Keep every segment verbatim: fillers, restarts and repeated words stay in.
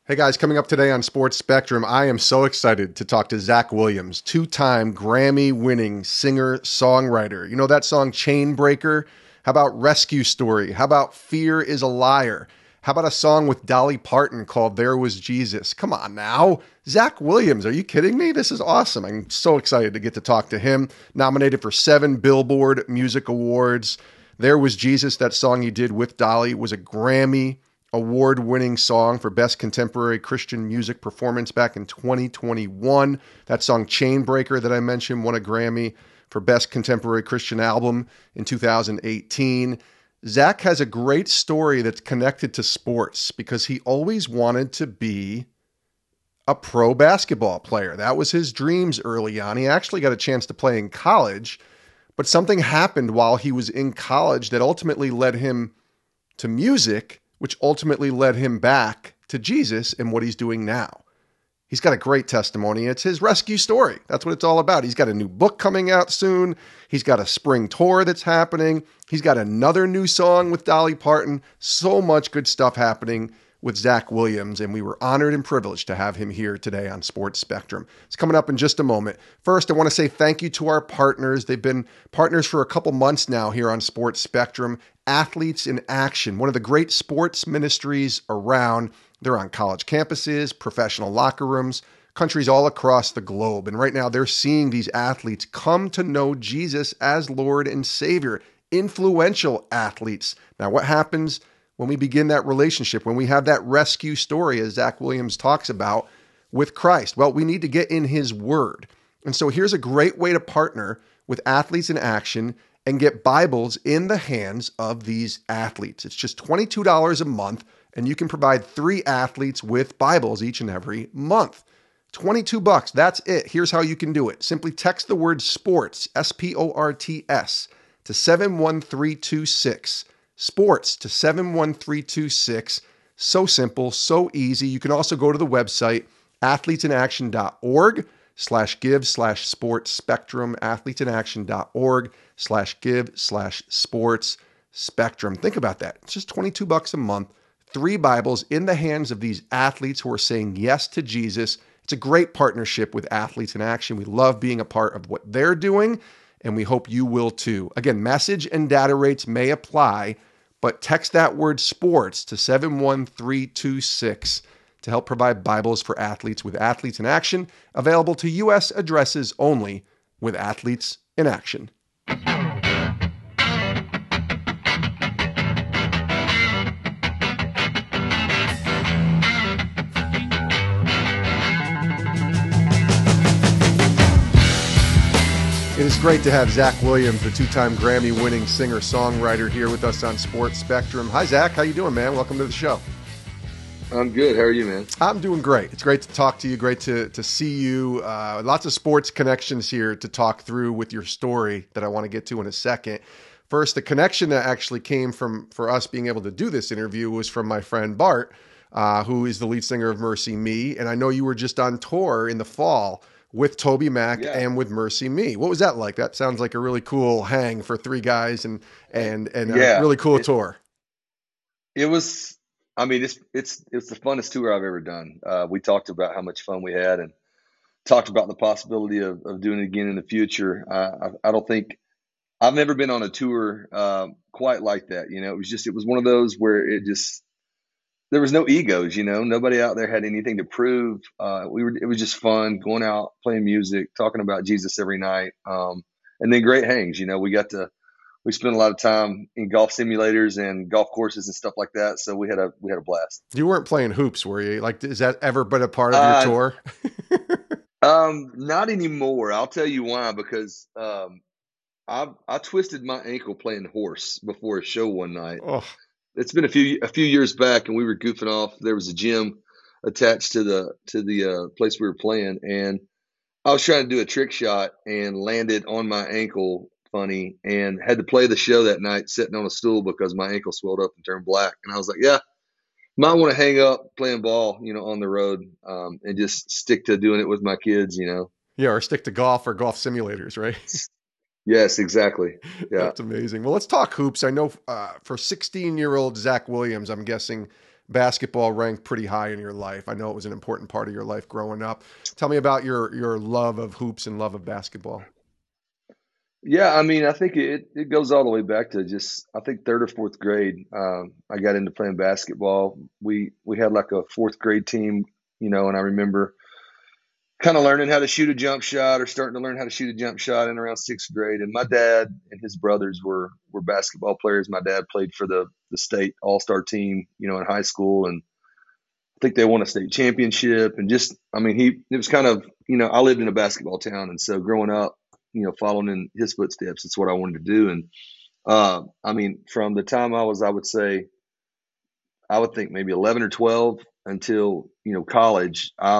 Hey guys, coming up today on Sports Spectrum, I am so excited to talk to Zach Williams, two-time Grammy-winning singer-songwriter. You know that song Chainbreaker? How about Rescue Story? How about Fear is a Liar? How about a song with Dolly Parton called There Was Jesus? Come on now. Zach Williams, are you kidding me? This is awesome. I'm so excited to get to talk to him. Nominated for seven Billboard Music Awards. There Was Jesus, that song he did with Dolly, was a Grammy award-winning song for Best Contemporary Christian Music Performance back in twenty twenty-one. That song Chainbreaker that I mentioned won a Grammy for Best Contemporary Christian Album in two thousand eighteen. Zach has a great story that's connected to sports because he always wanted to be a pro basketball player. That was his dreams early on. He actually got a chance to play in college, but something happened while he was in college that ultimately led him to music, which ultimately led him back to Jesus and what he's doing now. He's got a great testimony. It's his rescue story. That's what it's all about. He's got a new book coming out soon. He's got a spring tour that's happening. He's got another new song with Dolly Parton. So much good stuff happening with Zach Williams, and we were honored and privileged to have him here today on Sports Spectrum. It's coming up in just a moment. First, I want to say thank you to our partners. They've been partners for a couple months now here on Sports Spectrum. Athletes in Action, one of the great sports ministries around. They're on college campuses, professional locker rooms, countries all across the globe. And right now they're seeing these athletes come to know Jesus as Lord and Savior, influential athletes. Now, what happens when we begin that relationship, when we have that rescue story, as Zach Williams talks about, with Christ? Well, we need to get in his word. And so here's a great way to partner with Athletes in Action and get Bibles in the hands of these athletes. It's just twenty-two dollars a month, and you can provide three athletes with Bibles each and every month. twenty-two bucks, that's it. Here's how you can do it. Simply text the word sports, S P O R T S, to seven one three two six. Sports to seven one three two six. So simple, so easy. You can also go to the website, athletesinaction.org slash give slash sports spectrum, athletesinaction.org slash give slash sports spectrum. Think about that. It's just twenty-two bucks a month, three Bibles in the hands of these athletes who are saying yes to Jesus. It's a great partnership with Athletes in Action. We love being a part of what they're doing, and we hope you will too. Again, message and data rates may apply, but text that word sports to seven one three two six to help provide Bibles for athletes with Athletes in Action, available to U S addresses only with Athletes in Action. It is great to have Zach Williams, the two-time Grammy-winning singer-songwriter, here with us on Sports Spectrum. Hi, Zach. How you doing, man? Welcome to the show. I'm good. How are you, man? I'm doing great. It's great to talk to you. Great to to see you. Uh, lots of sports connections here to talk through with your story that I want to get to in a second. First, the connection that actually came from for us being able to do this interview was from my friend Bart, uh, who is the lead singer of Mercy Me. And I know you were just on tour in the fall with Toby Mac Yeah. and with Mercy Me. What was that like? That sounds like a really cool hang for three guys and and and Yeah. a really cool It- tour. It was, I mean, it's it's it's the funnest tour I've ever done. Uh, we talked about how much fun we had and talked about the possibility of, of doing it again in the future. Uh, I, I don't think I've never been on a tour uh, quite like that. You know, it was just it was one of those where it just there was no egos. You know, nobody out there had anything to prove. Uh, we were it was just fun going out, playing music, talking about Jesus every night, um, and then great hangs. You know, we got to. We spent a lot of time in golf simulators and golf courses and stuff like that. So we had a we had a blast. You weren't playing hoops, were you? Like, is that ever been a part of Uh, your tour? um, not anymore. I'll tell you why. Because um, I I twisted my ankle playing horse before a show one night. Oh, It's been a few a few years back, and we were goofing off. There was a gym attached to the to the uh, place we were playing, and I was trying to do a trick shot and landed on my ankle funny and had to play the show that night sitting on a stool because my ankle swelled up and turned black. And I was like, yeah, might want to hang up playing ball, you know, on the road um, and just stick to doing it with my kids, you know. yeah, or stick to golf or golf simulators, right? Yes, exactly. Yeah. That's amazing. Well, let's talk hoops. I know uh, for sixteen-year-old Zach Williams, I'm guessing basketball ranked pretty high in your life. I know it was an important part of your life growing up. Tell me about your your love of hoops and love of basketball. Yeah, I mean, I think it it goes all the way back to just I think third or fourth grade. Um, I got into playing basketball. We we had like a fourth grade team, you know, and I remember kind of learning how to shoot a jump shot or starting to learn how to shoot a jump shot in around sixth grade. And my dad and his brothers were were basketball players. My dad played for the the state all star team, you know, in high school, and I think they won a state championship. And just, I mean, he it was kind of, you know, I lived in a basketball town, and so growing up, you know, following in his footsteps, it's what I wanted to do. And uh, I mean, from the time I was, I would say, I would think maybe eleven or twelve until you know college. I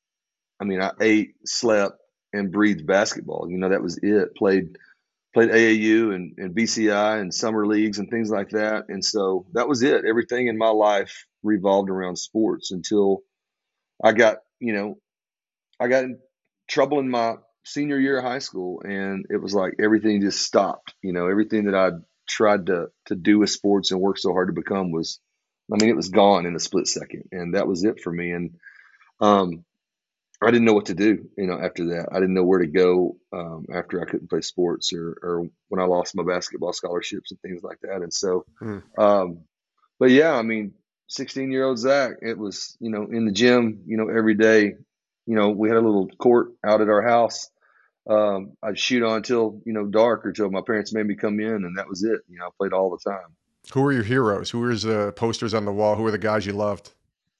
I mean, I ate, slept, and breathed basketball. You know, that was it. Played played A A U and, and B C I and summer leagues and things like that. And so that was it. Everything in my life revolved around sports until I got, you know, I got in trouble in my senior year of high school, and it was like everything just stopped. You know, everything that I'd tried to to do with sports and work so hard to become was, I mean, it was gone in a split second, and that was it for me. And um, I didn't know what to do, you know, after that. I didn't know where to go um, after I couldn't play sports or, or when I lost my basketball scholarships and things like that. And so, Mm. um, but yeah, I mean, sixteen year old Zach, it was, you know, in the gym, you know, every day, you know, we had a little court out at our house. Um, I'd shoot on until, you know, dark or till my parents made me come in, and that was it. You know, I played all the time. Who were your heroes? Who were the posters on the wall? Who were the guys you loved?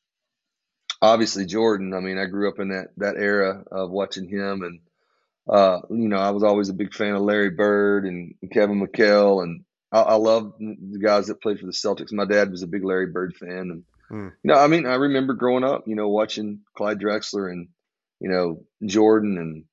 Obviously, Jordan. I mean, I grew up in that, that era of watching him, and Uh, you know, I was always a big fan of Larry Bird and Kevin McHale, and I, I love the guys that played for the Celtics. My dad was a big Larry Bird fan, and Mm. you know, I mean, I remember growing up, you know, watching Clyde Drexler and you know Jordan and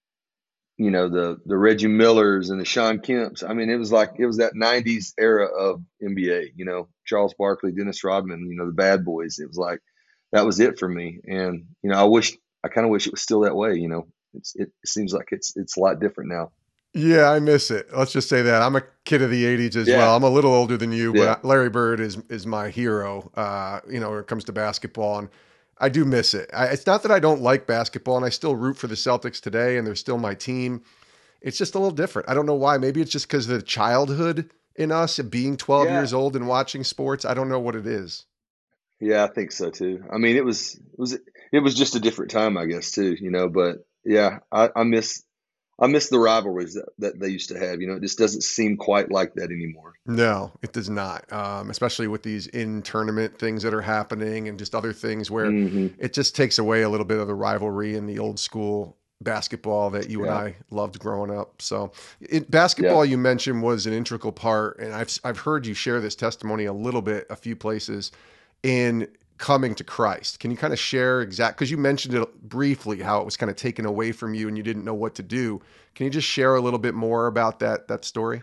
you know the the Reggie Millers and the Sean Kemps. I mean, it was like it was that nineties era of N B A. You know, Charles Barkley, Dennis Rodman, you know, the bad boys. It was like that was it for me, and you know, I wish I kind of wish it was still that way. You know, it's it seems like it's it's a lot different now. Yeah, I miss it. Let's just say that. I'm a kid of the eighties as Yeah. well. I'm a little older than you, Yeah. but Larry Bird is is my hero, uh, you know, when it comes to basketball. And I do miss it. I, it's not that I don't like basketball, and I still root for the Celtics today, and they're still my team. It's just a little different. I don't know why. Maybe it's just because of the childhood in us of being twelve Yeah. years old and watching sports. I don't know what it is. Yeah, I think so too. I mean, it was it was it was just a different time, I guess, too, you know, but yeah, I, I miss I miss the rivalries that, that they used to have. You know, it just doesn't seem quite like that anymore. No, it does not. Um, especially with these in tournament things that are happening and just other things where Hmm. it just takes away a little bit of the rivalry and the old school basketball that you and Yeah. I loved growing up. So, it, Yeah. basketball you mentioned was an integral part, and I've I've heard you share this testimony a little bit, a few places, in coming to Christ. Can you kind of share exact, because you mentioned it briefly how it was kind of taken away from you and you didn't know what to do. Can you just share a little bit more about that that story?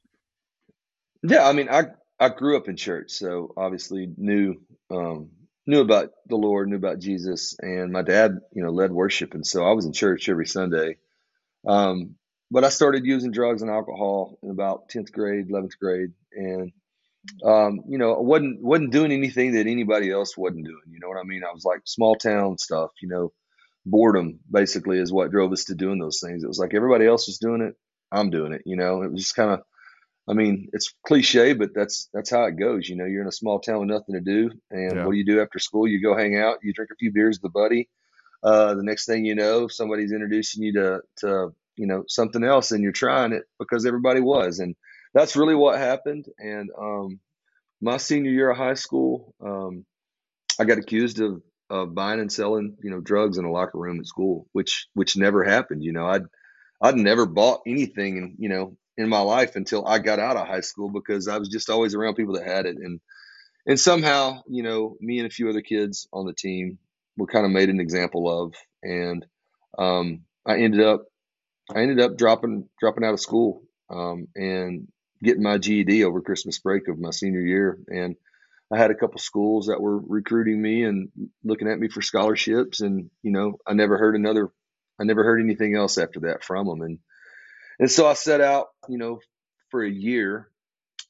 Yeah, I mean, I I grew up in church, so obviously knew um knew about the Lord, knew about Jesus, and my dad, you know, led worship, and so I was in church every Sunday. Um, but I started using drugs and alcohol in about tenth grade, eleventh grade, and um, you know, I wasn't wasn't doing anything that anybody else wasn't doing. You know what I mean? I was like small town stuff. You know, boredom basically is what drove us to doing those things. It was like everybody else was doing it, I'm doing it. You know, it was just kind of. I mean, it's cliche, but that's that's how it goes. You know, you're in a small town with nothing to do, and Yeah. what do you do after school? You go hang out, you drink a few beers with a buddy. Uh, the next thing you know, somebody's introducing you to to you know something else, and you're trying it because everybody was, and that's really what happened. And um, my senior year of high school, um, I got accused of, of buying and selling, you know, drugs in a locker room at school, which which never happened. You know, I'd I'd never bought anything, in, you know, in my life until I got out of high school because I was just always around people that had it, and and somehow, you know, me and a few other kids on the team were kind of made an example of, and um, I ended up I ended up dropping dropping out of school um, and getting my G E D over Christmas break of my senior year. And I had a couple schools that were recruiting me and looking at me for scholarships, and you know, I never heard another, I never heard anything else after that from them. And and so I set out, you know, for a year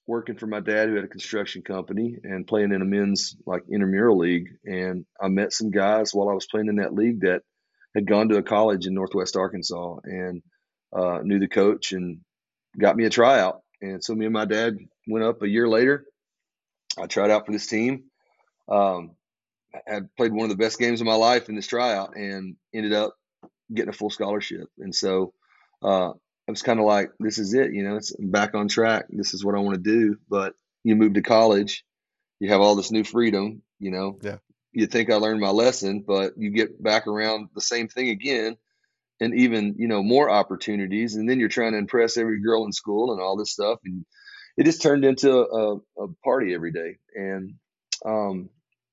working for my dad who had a construction company and playing in a men's like intramural league. And I met some guys while I was playing in that league that had gone to a college in Northwest Arkansas and uh, knew the coach and got me a tryout. And so me and my dad went up a year later. I tried out for this team. Um, had played one of the best games of my life in this tryout and ended up getting a full scholarship. And so uh, I was kind of like, this is it, you know, it's I'm back on track. This is what I want to do. But you move to college, you have all this new freedom, you know, Yeah. you think I learned my lesson, but you get back around the same thing again and even, you know, more opportunities. And then you're trying to impress every girl in school and all this stuff. And it just turned into a, a party every day. And, um,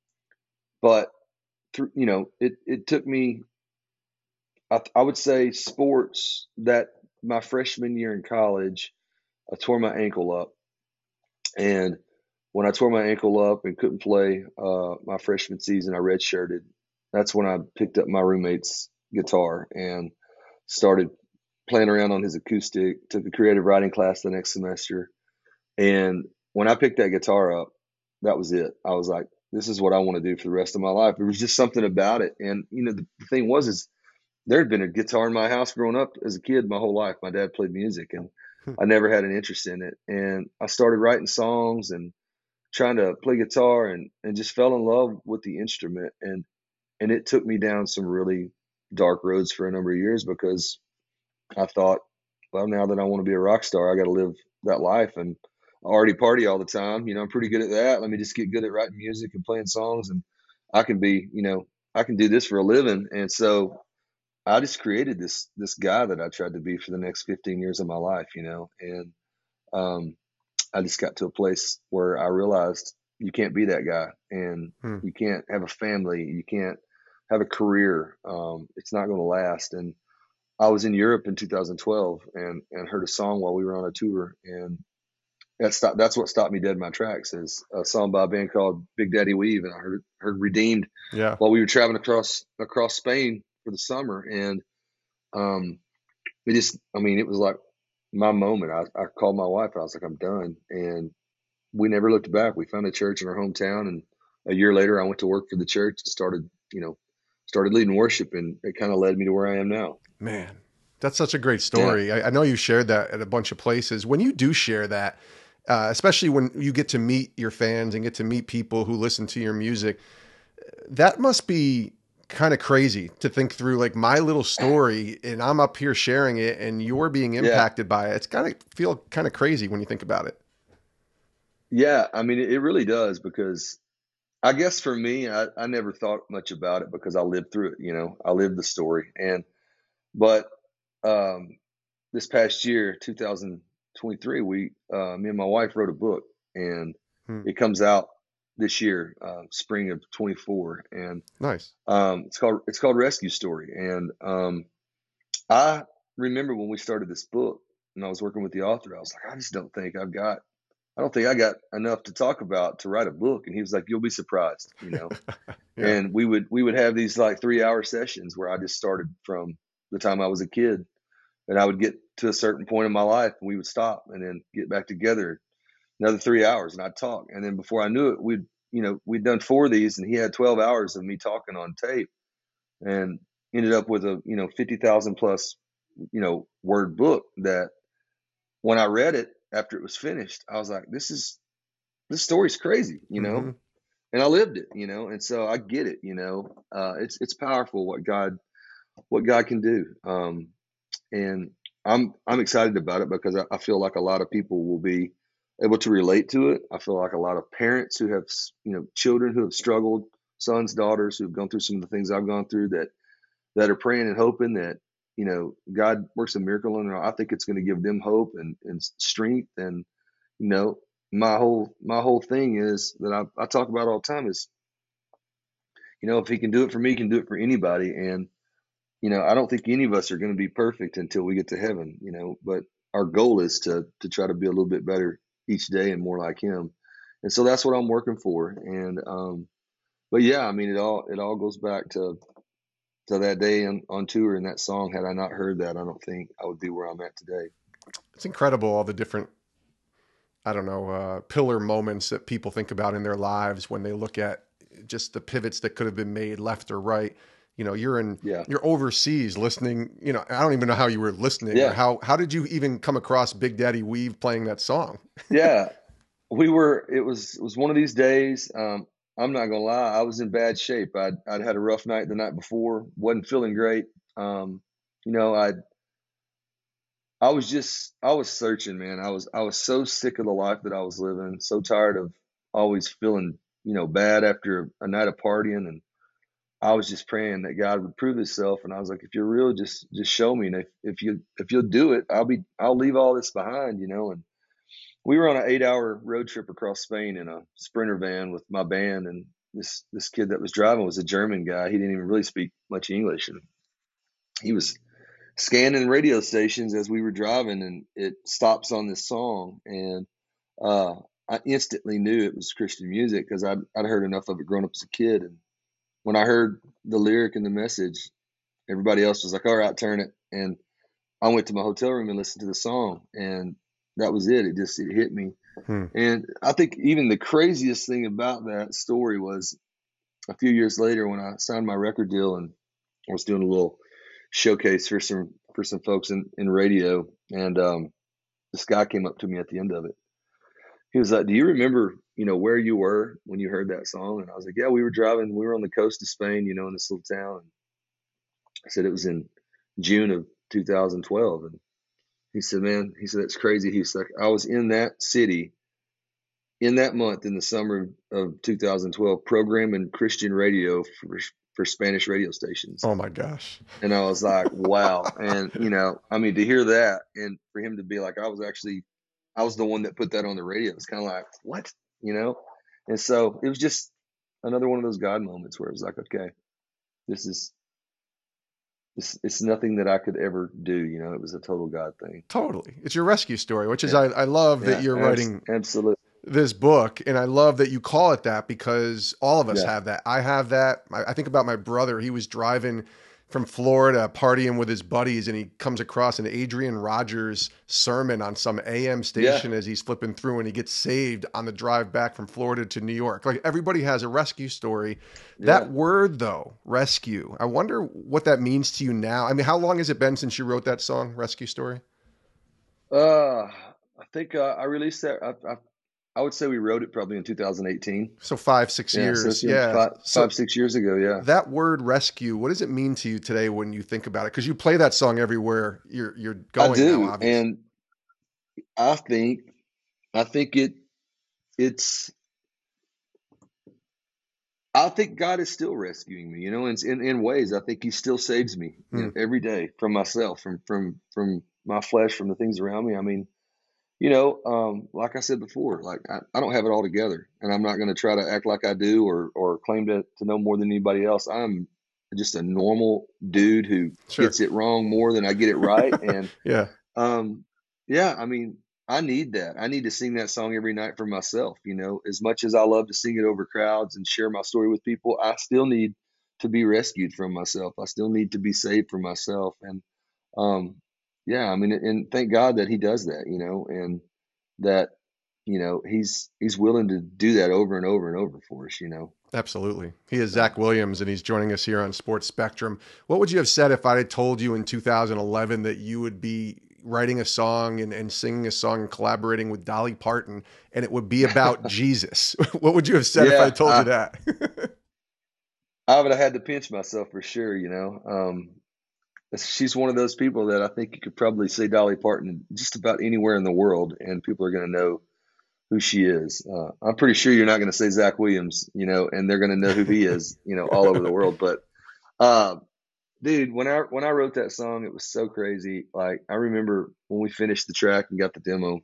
but through, you know, it, it took me, I, I would say sports that my freshman year in college, I tore my ankle up. And when I tore my ankle up and couldn't play uh, my freshman season, I redshirted. That's when I picked up my roommate's guitar and started playing around on his acoustic, took a creative writing class the next semester. And when I picked that guitar up, that was it. I was like, this is what I want to do for the rest of my life. There was just something about it. And, you know, the, the thing was, is there had been a guitar in my house growing up as a kid my whole life. My dad played music and I never had an interest in it. And I started writing songs and trying to play guitar and, and just fell in love with the instrument. And, and it took me down some really dark roads for a number of years because I thought, well, now that I want to be a rock star, I got to live that life. And I already party all the time. You know, I'm pretty good at that. Let me just get good at writing music and playing songs. And I can be, you know, I can do this for a living. And so I just created this this guy that I tried to be for the next fifteen years of my life, you know, and um, I just got to a place where I realized you can't be that guy, and Hmm. you can't have a family, you can't have a career. Um, it's not going to last. And I was in Europe in two thousand twelve and and heard a song while we were on a tour, and that stopped, that's what stopped me dead in my tracks. Is a song by a band called Big Daddy Weave, and I heard heard Redeemed Yeah. while we were traveling across across Spain for the summer, and um, it just, I mean, it was like my moment. I, I called my wife. I was like, I'm done. And we never looked back. We found a church in our hometown. And a year later, I went to work for the church and started, you know, started leading worship. And it kind of led me to where I am now. Man, that's such a great Yeah. story. I, I know you shared that at a bunch of places. When you do share that, uh, especially when you get to meet your fans and get to meet people who listen to your music, that must be kind of crazy to think through, like my little story and I'm up here sharing it and you're being Yeah. impacted by it. It's kind of feel kind of crazy when you think about it. Yeah. I mean, it, it really does because I guess for me, I, I never thought much about it because I lived through it. You know, I lived the story. And, but, um, this past year, two thousand twenty-three, we, uh, me and my wife wrote a book and Hmm. it comes out this year, uh, spring of twenty-four. And, Nice. um, it's called, it's called Rescue Story. And, um, I remember when we started this book and I was working with the author, I was like, I just don't think I've got, I don't think I got enough to talk about to write a book. And he was like, you'll be surprised, you know? Yeah. And we would, we would have these like three hour sessions where I just started from the time I was a kid and I would get to a certain point in my life and we would stop and then get back together another three hours and I'd talk. And then before I knew it, we'd, you know, we'd done four of these and he had twelve hours of me talking on tape and ended up with a, you know, fifty thousand plus, you know, word book that when I read it after it was finished, I was like, this is, this story's crazy, you Mm-hmm. know, and I lived it, you know, and so I get it, you know, uh, it's, it's powerful what God, what God can do. Um, and I'm I'm excited about it because I, I feel like a lot of people will be able to relate to it. I feel like a lot of parents who have you know children who have struggled, sons, daughters who have gone through some of the things I've gone through that that are praying and hoping that you know God works a miracle in them. I think it's going to give them hope and, and strength. And you know my whole my whole thing is that I, I talk about all the time is you know if He can do it for me, He can do it for anybody. And you know, I don't think any of us are going to be perfect until we get to heaven, you know, but our goal is to to try to be a little bit better each day and more like him. And so that's what I'm working for. And um but yeah, I mean it all it all goes back to to that day on, on tour and that song. Had I not heard that, I don't think I would be where I'm at today. It's incredible all the different I don't know, uh, pillar moments that people think about in their lives when they look at just the pivots that could have been made left or right. You know, you're in, Yeah. you're overseas listening. You know, I don't even know how you were listening or Yeah. how, how did you even come across Big Daddy Weave playing that song? Yeah. We were, it was, it was one of these days. Um, I'm not gonna lie, I was in bad shape. I'd, I'd had a rough night the night before, wasn't feeling great. Um, you know, I, I was just, I was searching, man. I was, I was so sick of the life that I was living, so tired of always feeling, you know, bad after a night of partying. And I was just praying that God would prove himself. And I was like, if you're real, just, just show me. And if, if you, if you'll do it, I'll be, I'll leave all this behind, you know. And we were on an eight hour road trip across Spain in a Sprinter van with my band. And this, this kid that was driving was a German guy. He didn't even really speak much English. And he was scanning radio stations as we were driving, and it stops on this song. And uh, I instantly knew it was Christian music because I'd, I'd heard enough of it growing up as a kid. And when I heard the lyric and the message, everybody else was like, all right, turn it. And I went to my hotel room and listened to the song, and that was it. It just, it hit me. Hmm. And I think even the craziest thing about that story was a few years later when I signed my record deal and I was doing a little showcase for some, for some folks in, in radio. And um, this guy came up to me at the end of it. He was like, do you remember, you know, where you were when you heard that song? And I was like, yeah, we were driving, we were on the coast of Spain, you know, in this little town. And I said, it was in June of two thousand twelve. And he said, man, he said, that's crazy. He's like, I was in that city in that month in the summer of two thousand twelve programming Christian radio for, for Spanish radio stations. Oh my gosh. And I was like, wow. And, you know, I mean, to hear that and for him to be like, I was actually, I was the one that put that on the radio. It's kind of like, what, you know? And so it was just another one of those God moments where it was like, okay, this is, It's, it's nothing that I could ever do. You know, it was a total God thing. Totally. It's your rescue story, which is, Yeah. I, I love that Yeah. you're Abs- writing absolutely. this book. And I love that you call it that because all of us Yeah. have that. I have that. I, I think about my brother. He was driving from Florida, partying with his buddies, and he comes across an Adrian Rogers sermon on some A M station Yeah. as he's flipping through, and he gets saved on the drive back from Florida to New York. Like everybody has a rescue story. That Yeah. word, though, rescue, I wonder what that means to you now. I mean, how long has it been since you wrote that song, Rescue Story? Uh, I think uh, I released that. I, I, I would say we wrote it probably in two thousand eighteen. So five, six Yeah. So years. it's been Yeah. five, So five, six years ago. Yeah. that word rescue, what does it mean to you today when you think about it? Because you play that song everywhere you're you're I going now, do. obviously. And I think, I think it, it's, I think God is still rescuing me, you know, in, in, in ways. I think he still saves me you know, Hmm. every day from myself, from, from, from my flesh, from the things around me. I mean, you know, um, like I said before, like I, I don't have it all together, and I'm not going to try to act like I do or, or claim to, to know more than anybody else. I'm just a normal dude who Sure. gets it wrong more than I get it right. And, Yeah. um, yeah, I mean, I need that. I need to sing that song every night for myself. You know, as much as I love to sing it over crowds and share my story with people, I still need to be rescued from myself. I still need to be saved from myself. And, um, yeah, I mean, and thank God that he does that, you know, and that, you know, he's, he's willing to do that over and over and over for us, you know. Absolutely. He is So, Zach Williams, and he's joining us here on Sports Spectrum. What would you have said if I had told you in two thousand eleven that you would be writing a song and, and singing a song and collaborating with Dolly Parton, and it would be about Jesus? What would you have said if I yeah, told you I, that? I would have had to pinch myself for sure, you know. Um, she's one of those people that I think you could probably say Dolly Parton just about anywhere in the world, and people are going to know who she is. Uh, I'm pretty sure you're not going to say Zach Williams, you know, and they're going to know who he is, you know, all over the world. But, uh, dude, when I when I wrote that song, it was so crazy. Like I remember when we finished the track and got the demo,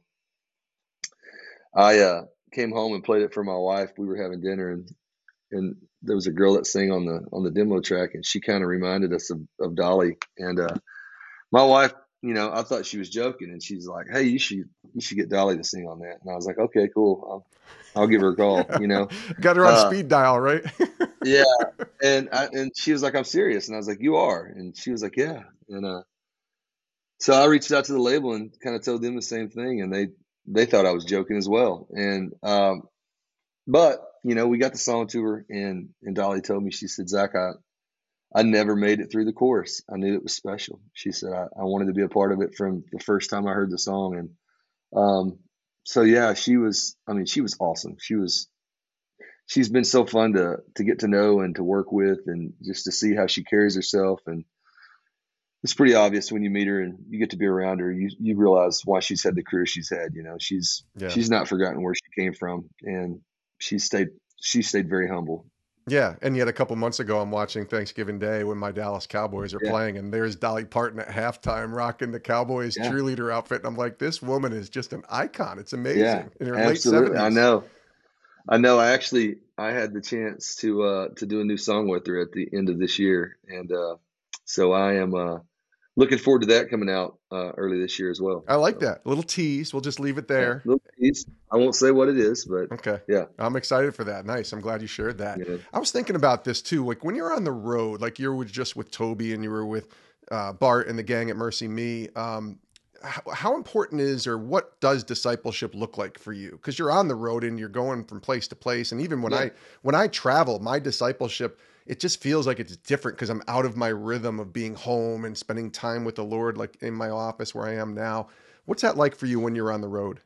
I uh, came home and played it for my wife. We were having dinner, and and there was a girl that sang on the on the demo track, and she kind of reminded us of, of Dolly. And uh, my wife, you know, I thought she was joking, and she's like, "Hey, you should you should get Dolly to sing on that." And I was like, "Okay, cool. I'll, I'll give her a call." Yeah. You know, Got her on uh, speed dial, right? yeah. And I, and she was like, "I'm serious," and I was like, "You are?" And she was like, "Yeah." And uh, so I reached out to the label and kind of told them the same thing, and they they thought I was joking as well. And um, but you know, we got the song to her, and and Dolly told me, she said, Zach, I I never made it through the chorus. I knew it was special. She said I, I wanted to be a part of it from the first time I heard the song, and um, so yeah, she was. I mean, she was awesome. She was. She's been so fun to to get to know and to work with, and just to see how she carries herself. And it's pretty obvious when you meet her and you get to be around her. You you realize why she's had the career she's had. You know, she's Yeah. she's not forgotten where she came from, and she stayed she stayed very humble. Yeah, and yet a couple months ago, I'm watching Thanksgiving Day when my Dallas Cowboys are Yeah, playing, and there's Dolly Parton at halftime rocking the Cowboys yeah, cheerleader outfit, and I'm like, this woman is just an icon. It's yeah, amazing in her late absolutely. I seventies. know. I know. I actually I had the chance to uh to do a new song with her at the end of this year, and uh so I am uh looking forward to that coming out uh early this year as well. I like So that. A little tease. We'll just leave it yeah, there. little piece. I won't say what it is, but Okay. yeah, I'm excited for that. Nice. I'm glad you shared that. yeah. I was thinking about this too. Like when you're on the road, like you were just with Toby and you were with uh, Bart and the gang at Mercy Me. Um, how, how important is, or what does discipleship look like for you? Because you're on the road and you're going from place to place. And even when Yeah. I when I travel, my discipleship, it just feels like it's different because I'm out of my rhythm of being home and spending time with the Lord, like in my office where I am now. What's that like for you when you're on the road?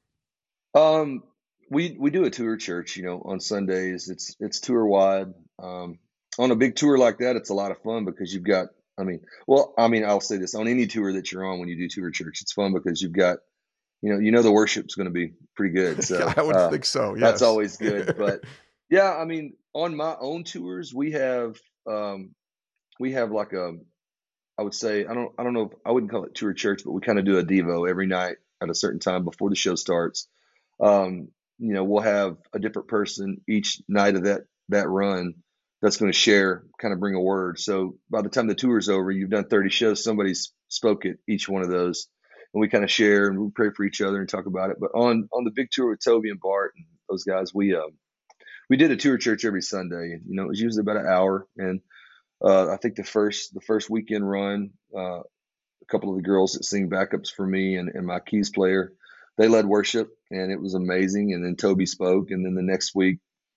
Um, we we do a tour church, you know, on Sundays. It's it's tour wide. Um, on a big tour like that, it's a lot of fun because you've got. I mean, well, I mean, I'll say this on any tour that you're on when you do tour church, it's fun because you've got, you know, you know the worship's going to be pretty good. So I would uh, think so. that's Yes. always good. But yeah, I mean, on my own tours, we have um, we have like a, I would say, I don't I don't know if I wouldn't call it tour church, but we kind of do a devo every night at a certain time before the show starts. Um, you know, we'll have a different person each night of that that run that's going to share, kind of bring a word. So by the time the tour is over, you've done thirty shows. Somebody's spoke at each one of those, and we kind of share and we pray for each other and talk about it. But on on the big tour with Toby and Bart and those guys, we uh, we did a tour church every Sunday. You know, it was usually about an hour, and uh, I think the first the first weekend run, uh, a couple of the girls that sing backups for me and, and my keys player, they led worship, and it was amazing. And then Toby spoke, and then the next week,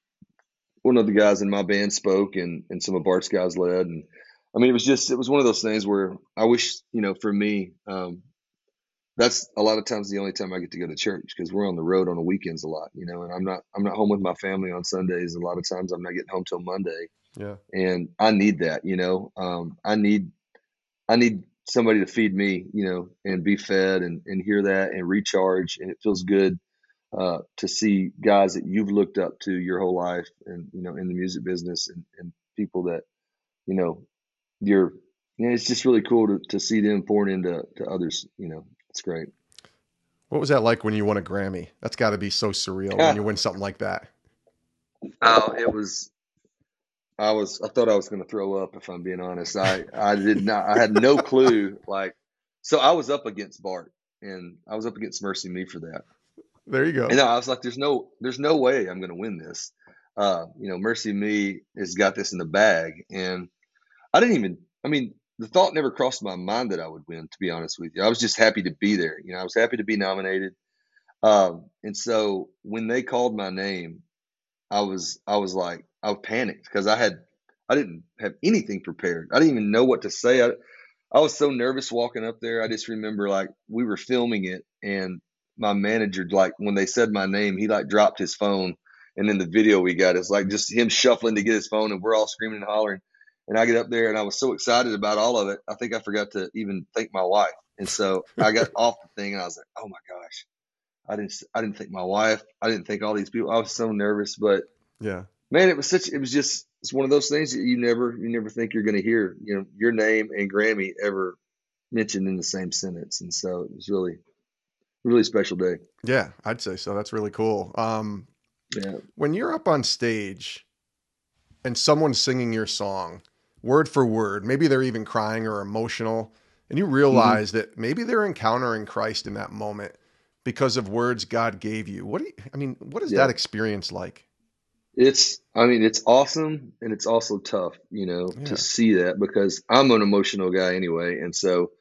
one of the guys in my band spoke, and and some of Bart's guys led. And I mean, it was just it was one of those things where I wish, you know, for me, um, that's a lot of times the only time I get to go to church because we're on the road on the weekends a lot, you know, and I'm not I'm not home with my family on Sundays. A lot of times I'm not getting home till Monday, Yeah. and I need that, you know. Um, I need I need somebody to feed me, you know, and be fed and, and hear that and recharge. And it feels good uh, to see guys that you've looked up to your whole life and, you know, in the music business and, and people that, you know, you're, you know, it's just really cool to, to see them pouring into to others. You know, it's great. What was that like when you won a Grammy? That's got to be so surreal when you win something like that. Oh, it was, I was, I thought I was going to throw up if I'm being honest. I, I did not, I had no clue. Like, so I was up against Bart and I was up against Mercy Me for that. There you And go. I was like, there's no, there's no way I'm going to win this. Uh, you know, Mercy Me has got this in the bag. And I didn't even, I mean, the thought never crossed my mind that I would win, to be honest with you. I was just happy to be there. You know, I was happy to be nominated. Um, and so when they called my name, I was, I was like, I panicked because I had, I didn't have anything prepared. I didn't even know what to say. I, I was so nervous walking up there. I just remember like we were filming it and my manager, like when they said my name, he like dropped his phone. And then the video we got is like just him shuffling to get his phone and we're all screaming and hollering. And I get up there and I was so excited about all of it. I think I forgot to even thank my wife. And so I got off the thing and I was like, oh my gosh, I didn't, I didn't thank my wife. I didn't thank all these people. I was so nervous, but Yeah. man, it was such, it was just, it's one of those things that you never, you never think you're going to hear, you know, your name and Grammy ever mentioned in the same sentence. And so it was really, really special day. Yeah, I'd say so. That's really cool. Um, Yeah. when you're up on stage and someone's singing your song word for word, maybe they're even crying or emotional, and you hmm realize that maybe they're encountering Christ in that moment because of words God gave you. What do you, I mean, what is that Yeah. experience like? It's, I mean, it's awesome. And it's also tough, you know, to Yeah. see that because I'm an emotional guy anyway. And so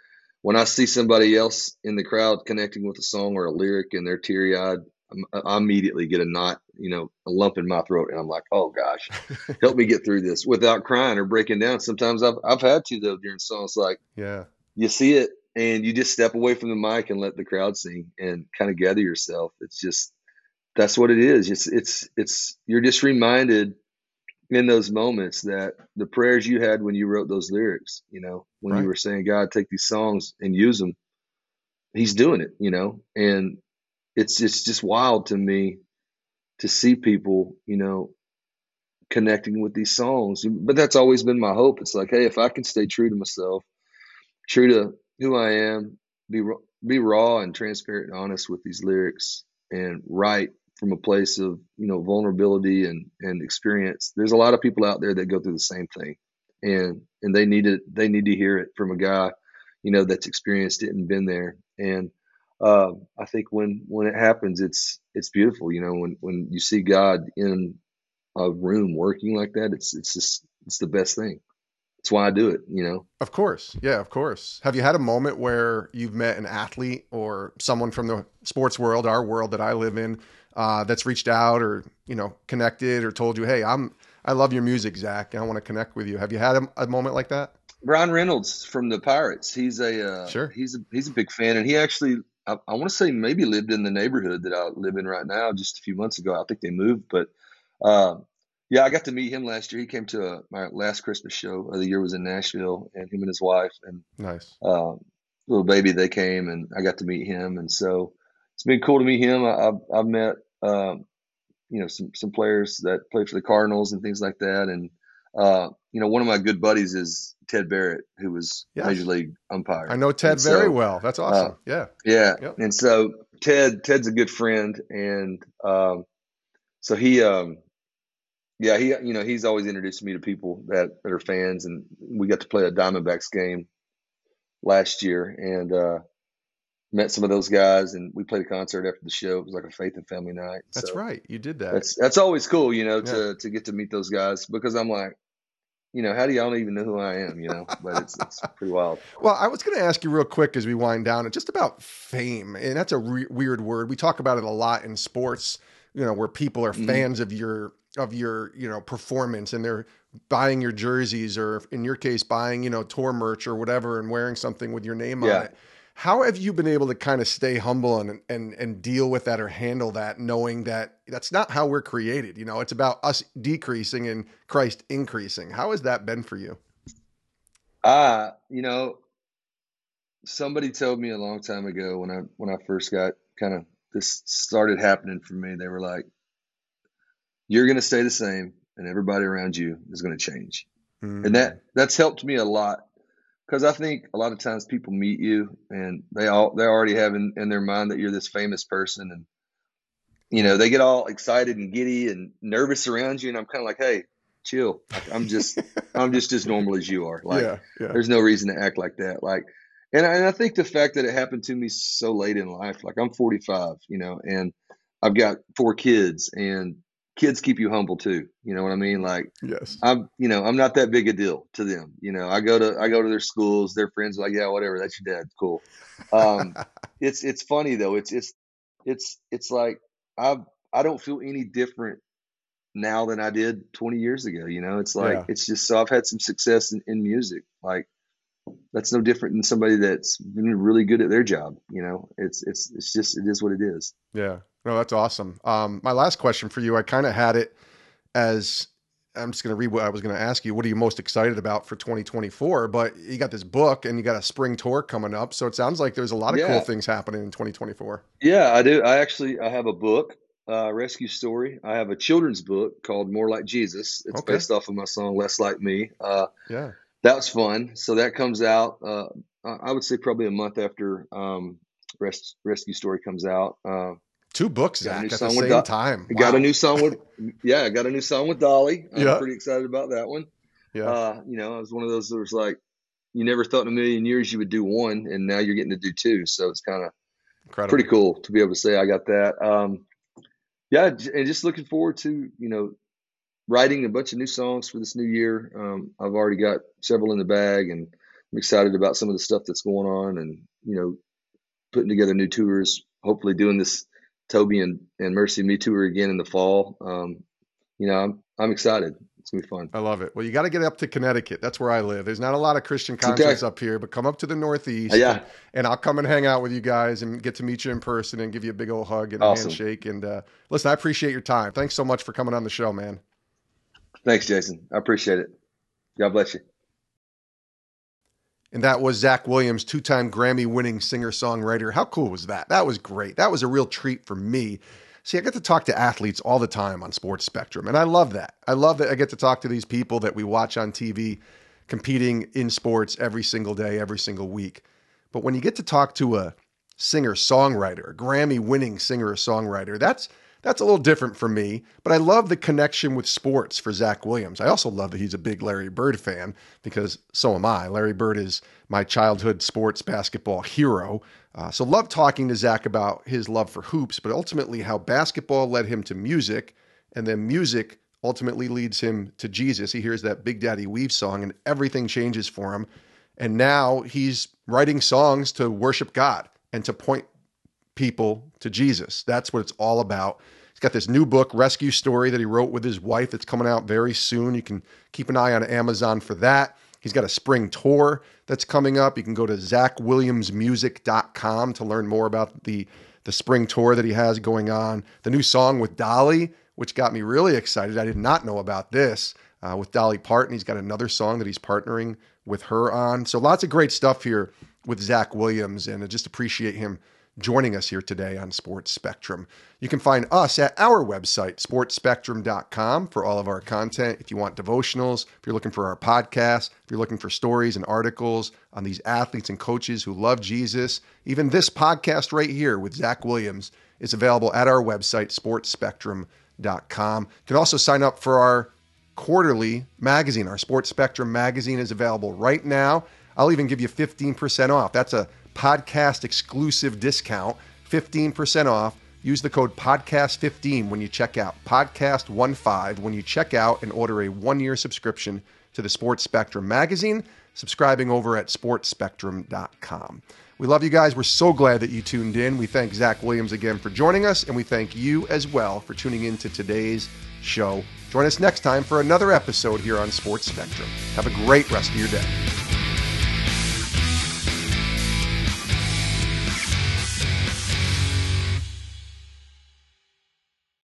when I see somebody else in the crowd connecting with a song or a lyric and they're teary eyed, I immediately get a knot, you know, a lump in my throat, and I'm like, oh gosh, help me get through this without crying or breaking down. Sometimes I've I've had to though during songs, like Yeah. you see it and you just step away from the mic and let the crowd sing and kind of gather yourself. It's just that's what it is. It's it's it's you're just reminded in those moments that the prayers you had when you wrote those lyrics, you know, when you Right. were saying, God, take these songs and use them, he's doing it, you know, and it's it's just wild to me to see people, you know, connecting with these songs. But that's always been my hope. It's like, hey, if I can stay true to myself, true to who I am, be be raw and transparent and honest with these lyrics, and write from a place of, you know, vulnerability and and experience. There's a lot of people out there that go through the same thing, and and they need it. They need to hear it from a guy, you know, that's experienced it and been there. And uh, I think when when it happens, it's it's beautiful. You know, when when you see God in a room working like that, it's it's just it's the best thing. That's why I do it. You know. Of course. Yeah, of course. Have you had a moment where you've met an athlete or someone from the sports world, our world that I live in, uh, that's reached out or, you know, connected or told you, hey, I'm, I love your music, Zach, and I want to connect with you. Have you had a, a moment like that? Brian Reynolds from the Pirates. He's a uh, Sure. he's a he's a big fan, and he actually I, I want to say maybe lived in the neighborhood that I live in right now. Just a few months ago, I think they moved, but uh, yeah, I got to meet him last year. He came to a, my last Christmas show of the year was in Nashville, and him and his wife and Nice. uh, little baby they came, and I got to meet him, and so it's been cool to meet him. I, I've I've met um, you know some some players that play for the Cardinals and things like that, and uh, you know one of my good buddies is Ted Barrett, who was Major Yes. League I umpire, know and Ted very so well. That's uh, awesome. Yeah. yeah, Yep. and so Ted Ted's a good friend, and um, so he um, yeah he you know he's always introduced me to people that that are fans, and we got to play a Diamondbacks game last year, and uh, met some of those guys, and we played a concert after the show. It was like a faith and family night, That's so. right. You did that. That's that's always cool, you know, Yeah. to to get to meet those guys because I'm like, you know, how do y'all even know who I am, you know? But it's it's pretty wild. Well, I was going to ask you real quick as we wind down, just about fame, and that's a re- weird word. We talk about it a lot in sports, you know, where people are Hmm. fans of your of your you know performance, and they're buying your jerseys, or in your case, buying you know tour merch or whatever, and wearing something with your name on Yeah. it. How have you been able to kind of stay humble and and and deal with that or handle that, knowing that that's not how we're created? You know, it's about us decreasing and Christ increasing. How has that been for you? Ah, you know, somebody told me a long time ago when I when I first got kind of this started happening for me. They were like, "You're going to stay the same, and everybody around you is going to change," and Mm, that that's helped me a lot because I think a lot of times people meet you and they all they already have in, in their mind that you're this famous person, and you know, yeah. they get all excited and giddy and nervous around you. And I'm kind of like, hey, chill. Like, I'm just, I'm just as normal as you are. Like, Yeah, yeah. there's no reason to act like that. Like, and I, and I think the fact that it happened to me so late in life, like I'm forty-five, you know, and I've got four kids, and kids keep you humble too. You know what I mean? Like, Yes. I'm, you know, I'm not that big a deal to them. You know, I go to, I go to their schools, their friends are like, yeah, whatever. That's your dad. Cool. Um, it's, it's funny though. It's, it's, it's, it's like, I've, I don't feel any different now than I did twenty years ago. You know, it's like, Yeah. it's just, so I've had some success in, in music. Like, that's no different than somebody that's been really good at their job. You know, it's, it's, it's just, it is what it is. Yeah. No, that's awesome. Um, my last question for you, I kind of had it as I'm just going to read what I was going to ask you. What are you most excited about for twenty twenty-four? But you got this book and you got a spring tour coming up. So it sounds like there's a lot of cool Yeah. things happening in twenty twenty-four. Yeah, I do. I actually, I have a book, uh, rescue story. I have a children's book called More Like Jesus. It's Okay. based off of my song Less Like Me. Uh, Yeah. that was fun. So that comes out, uh, I I would say probably a month after, um, Res- Rescue Story comes out. Uh, Two books, got a new Zach, at the song with same Do- time. got a Wow. new song with yeah, I got a new song with Dolly. I'm Yeah. pretty excited about that one. Yeah. Uh, you know, I was one of those that was like, you never thought in a million years you would do one, and now you're getting to do two. So it's kind of pretty Incredible. cool to be able to say I got that. Um, yeah, j- and just looking forward to, you know, writing a bunch of new songs for this new year. Um, I've already got several in the bag, and I'm excited about some of the stuff that's going on, and you know, putting together new tours. Hopefully, doing this Toby and, and Mercy Me tour again in the fall. Um, you know, I'm I'm excited. It's gonna be fun. I love it. Well, you got to get up to Connecticut. That's where I live. There's not a lot of Christian Okay. concerts up here, but come up to the Northeast. Yeah. And, and I'll come and hang out with you guys and get to meet you in person and give you a big old hug and a Awesome. handshake. And uh, listen, I appreciate your time. Thanks so much for coming on the show, man. Thanks, Jason. I appreciate it. God bless you. And that was Zach Williams, two-time Grammy-winning singer-songwriter. How cool was that? That was great. That was a real treat for me. See, I get to talk to athletes all the time on Sports Spectrum, and I love that. I love that I get to talk to these people that we watch on T V competing in sports every single day, every single week. But when you get to talk to a singer-songwriter, a Grammy-winning singer-songwriter, that's that's a little different for me. But I love the connection with sports for Zach Williams. I also love that he's a big Larry Bird fan, because so am I. Larry Bird is my childhood sports basketball hero. Uh, so love talking to Zach about his love for hoops, but ultimately how basketball led him to music, and then music ultimately leads him to Jesus. He hears that Big Daddy Weave song and everything changes for him. And now he's writing songs to worship God and to point people to Jesus. That's what it's all about. He's got this new book, Rescue Story, that he wrote with his wife that's coming out very soon. You can keep an eye on Amazon for that. He's got a spring tour that's coming up. You can go to zach williams music dot com to learn more about the, the spring tour that he has going on. The new song with Dolly, which got me really excited. I did not know about this. Uh, with Dolly Parton, he's got another song that he's partnering with her on. So lots of great stuff here with Zach Williams, and I just appreciate him joining us here today on Sports Spectrum. You can find us at our website, sports spectrum dot com, for all of our content. If you want devotionals, if you're looking for our podcast, if you're looking for stories and articles on these athletes and coaches who love Jesus, even this podcast right here with Zach Williams is available at our website, sports spectrum dot com. You can also sign up for our quarterly magazine. Our Sports Spectrum magazine is available right now. I'll even give you fifteen percent off. That's a podcast exclusive discount, fifteen percent off. Use the code podcast fifteen when you check out, podcast fifteen when you check out, and order a one-year subscription to the Sports Spectrum magazine, subscribing over at sports spectrum dot com. We love you guys. We're so glad that you tuned in. We thank Zach Williams again for joining us, and we thank you as well for tuning in to today's show. Join us next time for another episode here on Sports Spectrum. Have a great rest of your day.